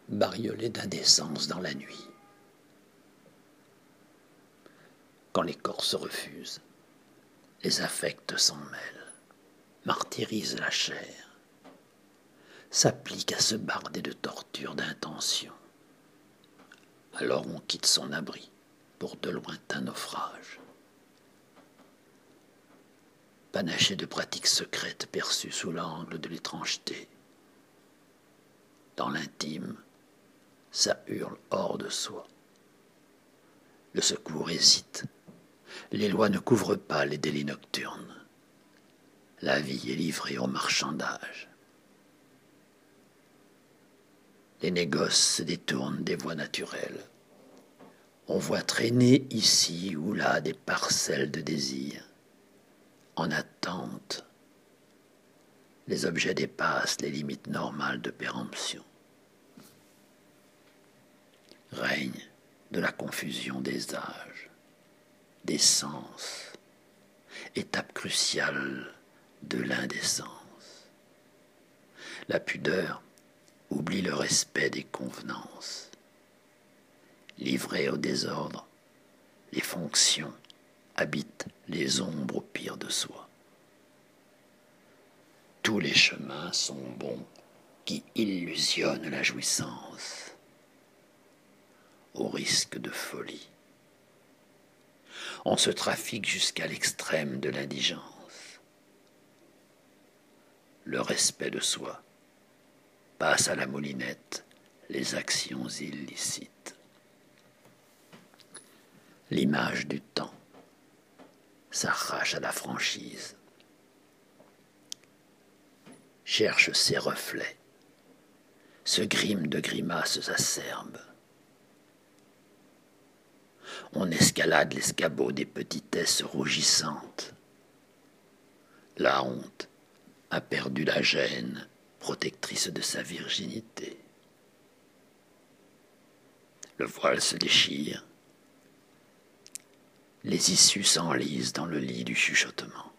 bariolé d'indécence dans la nuit. Quand les corps se refusent, les affects s'en mêlent, martyrisent la chair, s'appliquent à se barder de tortures d'intention. Alors on quitte son abri pour de lointains naufrages. Panaché de pratiques secrètes perçues sous l'angle de l'étrangeté. Dans l'intime, ça hurle hors de soi. Le secours hésite. Les lois ne couvrent pas les délits nocturnes. La vie est livrée au marchandage. Les négoces se détournent des voies naturelles. On voit traîner ici ou là des parcelles de désir. En attente, les objets dépassent les limites normales de péremption. Règne de la confusion des âges, des sens, étape cruciale de l'indécence. La pudeur oublie le respect des convenances. Livrées au désordre, les fonctions habitent les ombres au pire de soi. Tous les chemins sont bons qui illusionnent la jouissance, au risque de folie. On se trafique jusqu'à l'extrême de l'indigence. Le respect de soi passe à la moulinette les actions illicites. L'image du temps s'arrache à la franchise, cherche ses reflets, se grime de grimaces acerbes. On escalade l'escabeau des petitesses rougissantes. La honte a perdu la gêne, protectrice de sa virginité. Le voile se déchire. Les issues s'enlisent dans le lit du chuchotement.